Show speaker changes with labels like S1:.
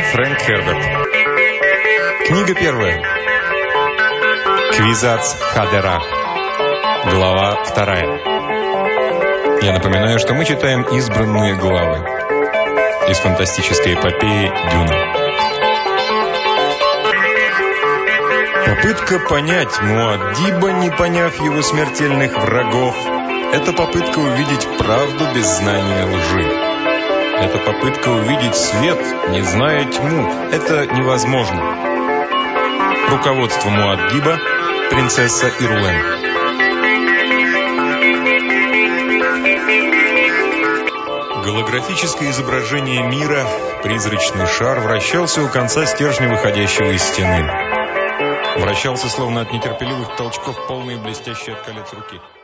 S1: Фрэнк Херберт. Книга первая. Квизац Хадера. Глава 2. Я напоминаю, что мы читаем избранные главы из фантастической эпопеи «Дюна». Попытка понять Муаддиба, не поняв его смертельных врагов, это попытка увидеть правду без знания лжи. Это попытка увидеть свет, не зная тьму. Это невозможно. Руководство Муаддиба, принцесса Ирулен. Голографическое изображение мира, призрачный шар, вращался у конца стержня, выходящего из стены. Вращался, словно от нетерпеливых толчков, полные блестящие от колец руки.